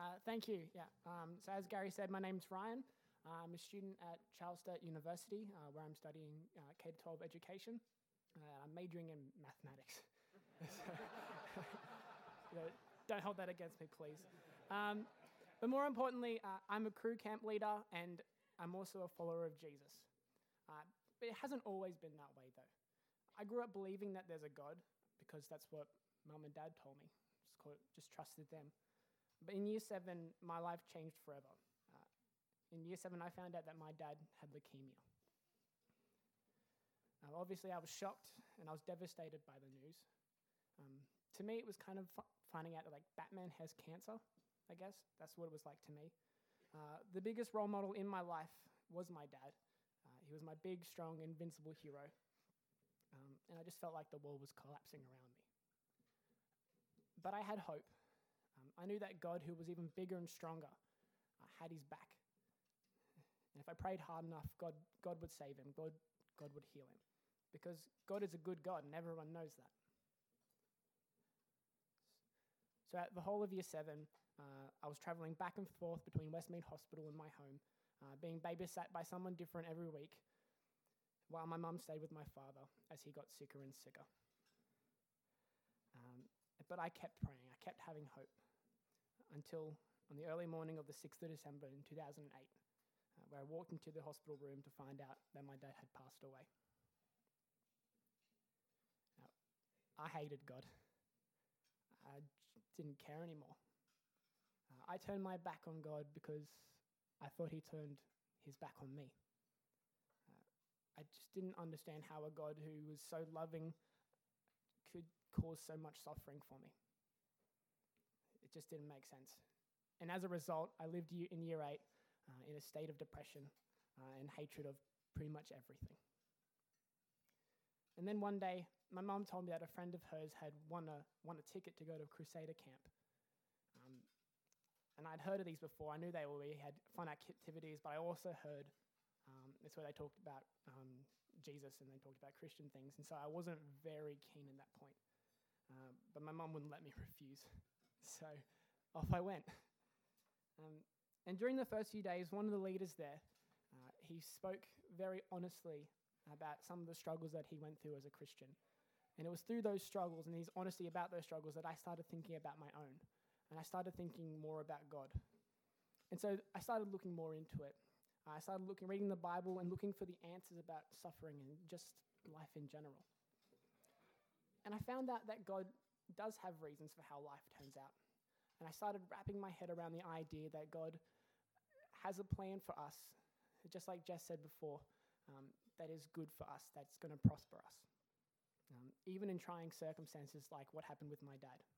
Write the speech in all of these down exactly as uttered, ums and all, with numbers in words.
Uh, thank you. Yeah. Um, so as Gary said, my name's Ryan. Uh, I'm a student at Charles Sturt University, uh, where I'm studying uh, K twelve education. Uh, I'm majoring in mathematics. So, you know, don't hold that against me, please. Um, but more importantly, uh, I'm a crew camp leader, and I'm also a follower of Jesus. Uh, but it hasn't always been that way, though. I grew up believing that there's a God because that's what mum and dad told me. Just, called, just trusted them. But in year seven, my life changed forever. Uh, in year seven, I found out that my dad had leukemia. Now, obviously, I was shocked and I was devastated by the news. Um, to me, it was kind of f- finding out that like Batman has cancer, I guess. That's what it was like to me. Uh, the biggest role model in my life was my dad. Uh, he was my big, strong, invincible hero. Um, and I just felt like the world was collapsing around me. But I had hope. Um, I knew that God, who was even bigger and stronger, uh, had his back. And if I prayed hard enough, God, God would save him. God, God would heal him. Because God is a good God, and everyone knows that. So at the whole of year seven, uh, I was traveling back and forth between Westmead Hospital and my home, uh, being babysat by someone different every week, while my mum stayed with my father as he got sicker and sicker. Um, but I kept praying, I kept having hope, until on the early morning of the sixth of December in two thousand eight, uh, where I walked into the hospital room to find out that my dad had passed away. Now, I hated God. I j- didn't care anymore. Uh, I turned my back on God because I thought he turned his back on me. Uh, I just didn't understand how a God who was so loving could cause so much suffering for me. It just didn't make sense. And as a result, I lived ye- in year eight uh, in a state of depression uh, and hatred of pretty much everything. And then one day, my mum told me that a friend of hers had won a, won a ticket to go to a Crusader camp. Um, and I'd heard of these before. I knew they were, we had fun activities, but I also heard um, it's where they talked about um, Jesus and they talked about Christian things. And so I wasn't very keen at that point. Uh, but my mum wouldn't let me refuse. So off I went. Um, and during the first few days, one of the leaders there, uh, he spoke very honestly about some of the struggles that he went through as a Christian. And it was through those struggles and his honesty about those struggles that I started thinking about my own. And I started thinking more about God. And so I started looking more into it. I started looking, reading the Bible and looking for the answers about suffering and just life in general. And I found out that God does have reasons for how life turns out. And I started wrapping my head around the idea that God has a plan for us, just like Jess said before, um, that is good for us, that's going to prosper us, um, even in trying circumstances like what happened with my dad.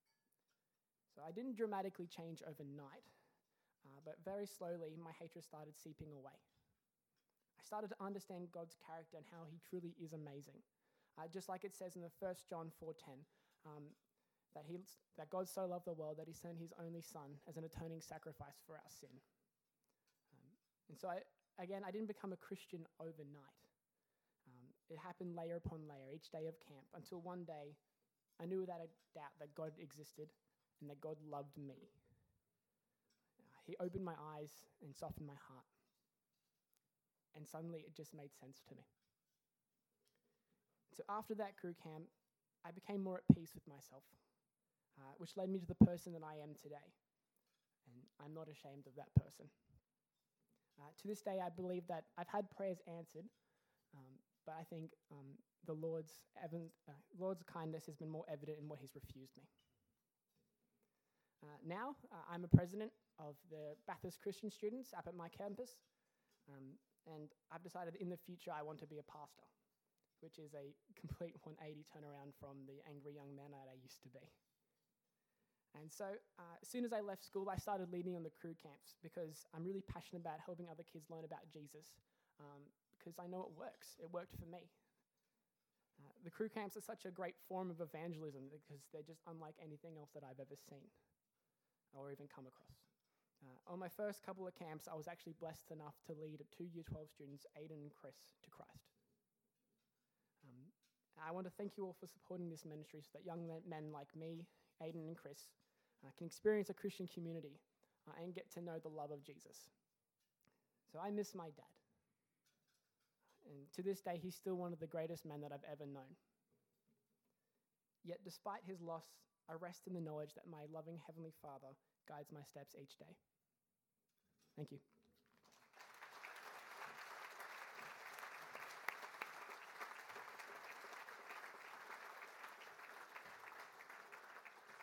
So I didn't dramatically change overnight, uh, but very slowly my hatred started seeping away. I started to understand God's character and how he truly is amazing. Uh, just like it says in the First John four ten, um, that, he, that God so loved the world that he sent his only son as an atoning sacrifice for our sin. Um, and so, I, again, I didn't become a Christian overnight. Um, it happened layer upon layer, each day of camp, until one day I knew without a doubt that God existed and that God loved me. Uh, he opened my eyes and softened my heart. And suddenly it just made sense to me. So after that crew camp, I became more at peace with myself, uh, which led me to the person that I am today. And I'm not ashamed of that person. Uh, to this day, I believe that I've had prayers answered, um, but I think um, the Lord's, ev- uh, Lord's kindness has been more evident in what he's refused me. Uh, now, uh, I'm a president of the Bathurst Christian students up at my campus, um, and I've decided in the future I want to be a pastor, which is a complete one eighty turnaround from the angry young man that I used to be. And so uh, as soon as I left school, I started leading on the crew camps because I'm really passionate about helping other kids learn about Jesus um, because I know it works. It worked for me. Uh, the crew camps are such a great form of evangelism because they're just unlike anything else that I've ever seen or even come across. Uh, on my first couple of camps, I was actually blessed enough to lead two Year twelve students, Aiden and Chris, to Christ. Um, I want to thank you all for supporting this ministry so that young men like me, Aiden and Chris, uh, can experience a Christian community uh, and get to know the love of Jesus. So I miss my dad. And to this day, he's still one of the greatest men that I've ever known. Yet despite his loss, I rest in the knowledge that my loving Heavenly Father guides my steps each day. Thank you.